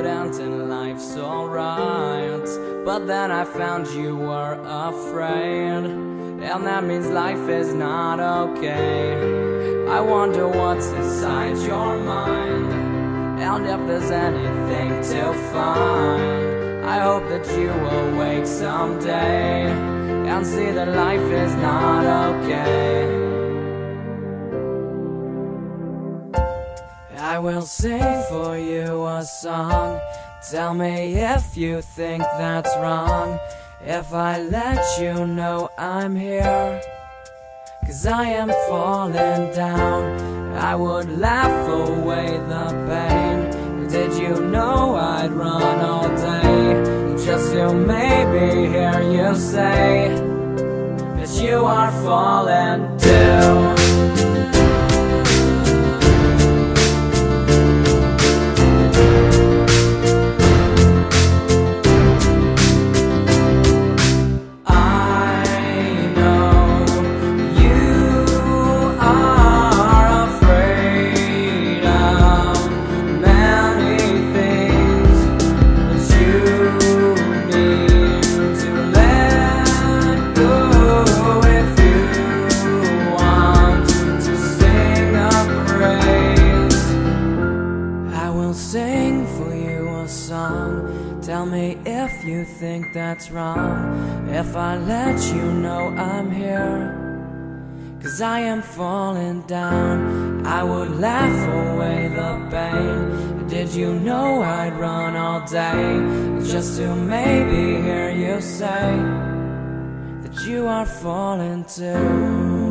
couldn't and life's alright. But then I found you were afraid, and that means life is not okay. I wonder what's inside your mind, and if there's anything to find. I hope that you will wake someday and see that life is not okay. I will sing for you a song. Tell me if you think that's wrong, if I let you know I'm here. 'Cause I am falling down, I would laugh away the pain. Did you know I'd run all day just to maybe hear you say that you are falling too? Sing for you a song. Tell me if you think that's wrong, if I let you know I'm here. 'Cause I am falling down, I would laugh away the pain. Did you know I'd run all day just to maybe hear you say that you are falling too?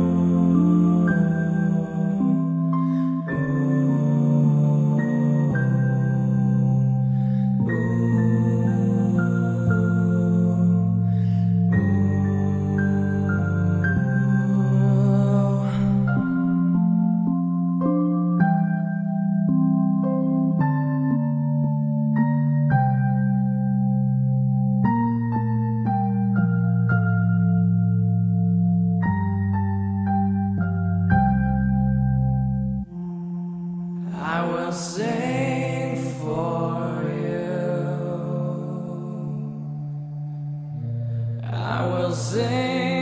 I will sing for you. I will sing.